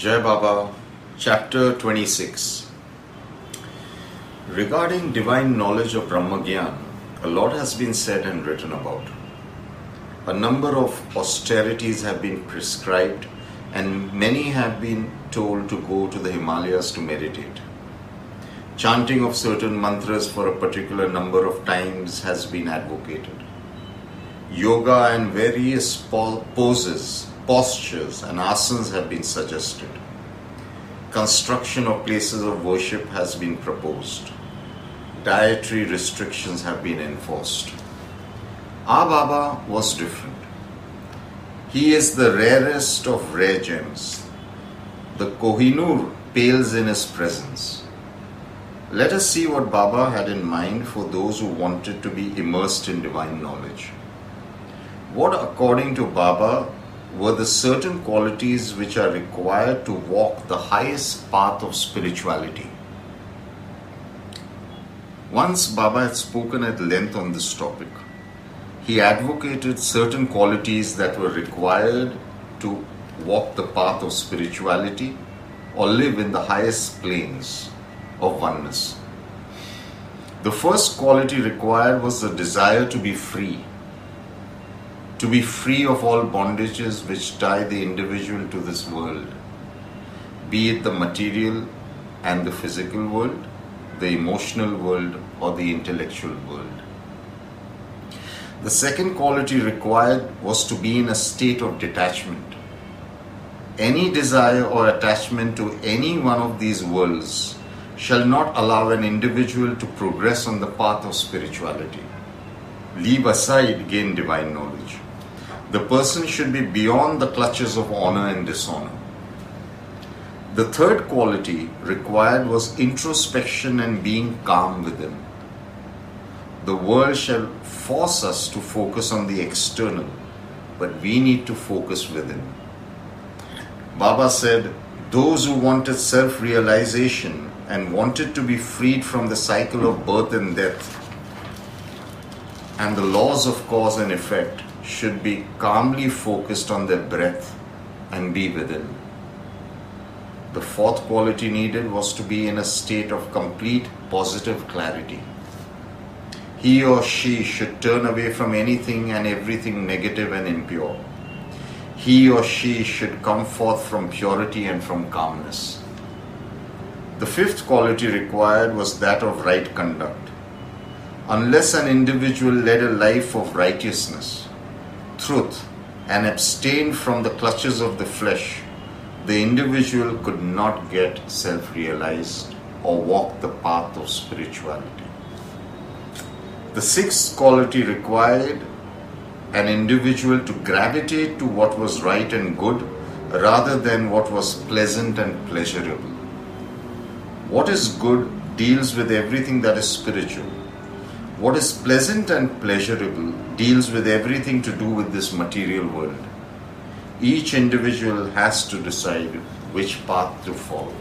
Jai Baba, Chapter 26. Regarding divine knowledge of Brahmagyan, a lot has been said and written about. A number of austerities have been prescribed, and many have been told to go to the Himalayas to meditate. Chanting of certain mantras for a particular number of times has been advocated. Yoga and various poses, postures and asanas have been suggested. Construction of places of worship has been proposed. Dietary restrictions have been enforced. Our Baba was different. He is the rarest of rare gems. The Kohinoor pales in his presence. Let us see what Baba had in mind for those who wanted to be immersed in divine knowledge. What, according to Baba, were the certain qualities which are required to walk the highest path of spirituality? Once Baba had spoken at length on this topic. He advocated certain qualities that were required to walk the path of spirituality or live in the highest planes of oneness. The first quality required was the desire to be free. To be free of all bondages which tie the individual to this world, be it the material and the physical world, the emotional world, or the intellectual world. The second quality required was to be in a state of detachment. Any desire or attachment to any one of these worlds shall not allow an individual to progress on the path of spirituality. Leave aside gain divine knowledge. The person should be beyond the clutches of honor and dishonor. The third quality required was introspection and being calm within. The world shall force us to focus on the external, but we need to focus within. Baba said, those who wanted self-realization and wanted to be freed from the cycle of birth and death and the laws of cause and effect should be calmly focused on their breath and be within. The fourth quality needed was to be in a state of complete positive clarity. He or she should turn away from anything and everything negative and impure. He or she should come forth from purity and from calmness. The fifth quality required was that of right conduct. Unless an individual led a life of righteousness, truth, and abstained from the clutches of the flesh, the individual could not get self-realized or walk the path of spirituality. The sixth quality required an individual to gravitate to what was right and good rather than what was pleasant and pleasurable. What is good deals with everything that is spiritual. What is pleasant and pleasurable deals with everything to do with this material world. Each individual has to decide which path to follow.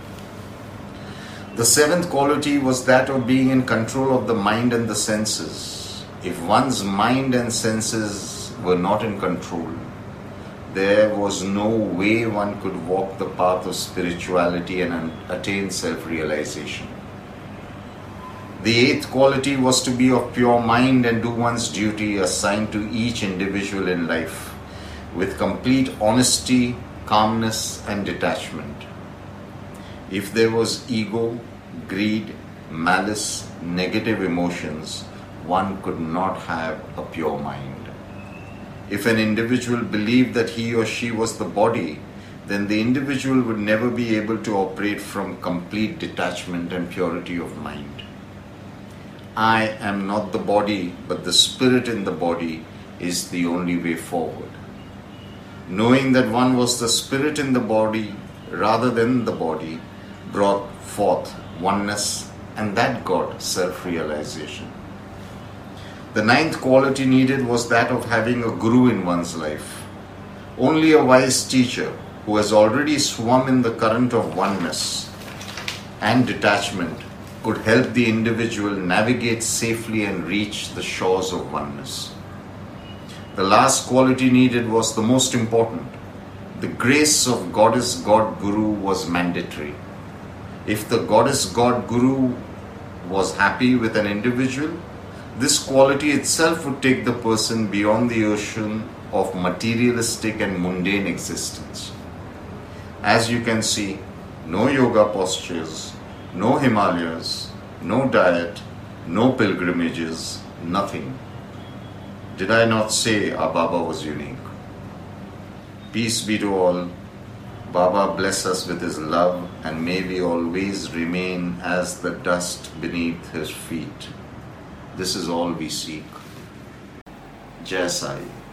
The seventh quality was that of being in control of the mind and the senses. If one's mind and senses were not in control, there was no way one could walk the path of spirituality and attain self-realization. The eighth quality was to be of pure mind and do one's duty assigned to each individual in life with complete honesty, calmness, and detachment. If there was ego, greed, malice, negative emotions, one could not have a pure mind. If an individual believed that he or she was the body, then the individual would never be able to operate from complete detachment and purity of mind. I am not the body, but the spirit in the body is the only way forward. Knowing that one was the spirit in the body rather than the body brought forth oneness, and that got self-realization. The ninth quality needed was that of having a guru in one's life. Only a wise teacher who has already swum in the current of oneness and detachment could help the individual navigate safely and reach the shores of oneness. The last quality needed was the most important, the grace of Goddess God Guru was mandatory. If the Goddess God Guru was happy with an individual, this quality itself would take the person beyond the ocean of materialistic and mundane existence. As you can see, no yoga postures, no Himalayas, no diet, no pilgrimages, nothing. Did I not say our Baba was unique? Peace be to all. Baba bless us with his love, and may we always remain as the dust beneath his feet. This is all we seek. Jai Sai.